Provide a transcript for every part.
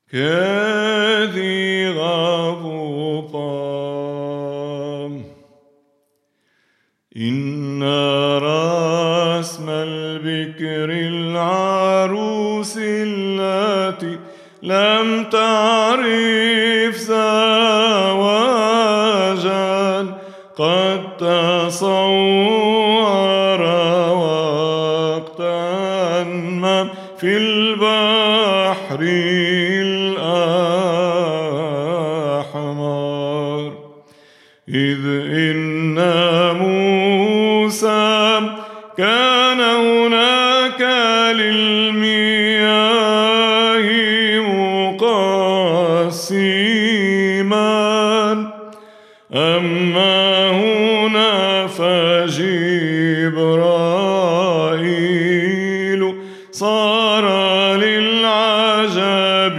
كذي غضطام. إن رسم البكر العروس التي لم تعرف زواجا قد تصور وقتا ما في البحر الأحمر، إذ إن موسى كان هناك للمياه مقسما، أما هنا فجبرائيل صار للعجب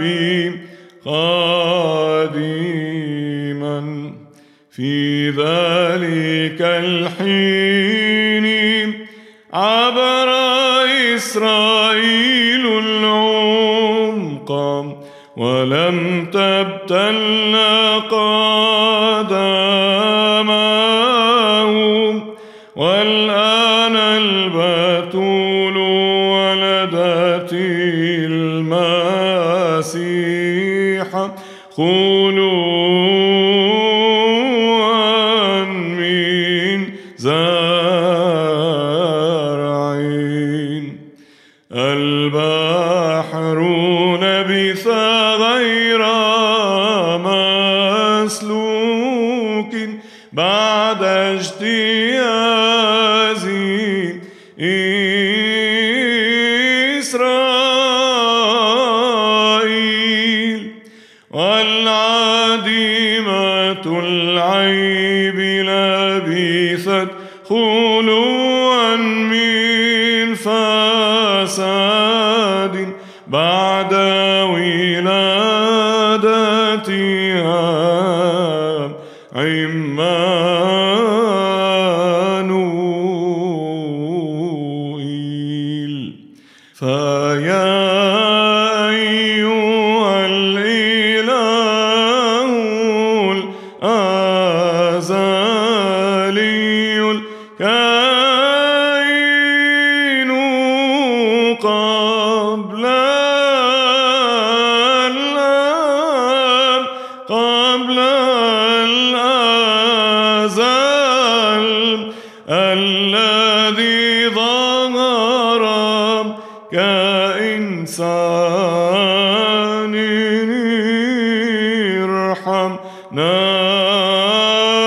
قديما. في ذلك الحين عبر إسرائيل العمق ولم تبتل قدماهم، والآن البتول ولدت المسيح خلوا من زارعين. البحر نبث غير مسلوك بعد اجتياز إسرائيل، والعديمة العيب لبثت خلوا من فساد بعد ولادتها عمانوئيل. فيا أيها الإله الأزلي الكائن قبل الأزل، الذي ظهر كإنسان ارحمنا.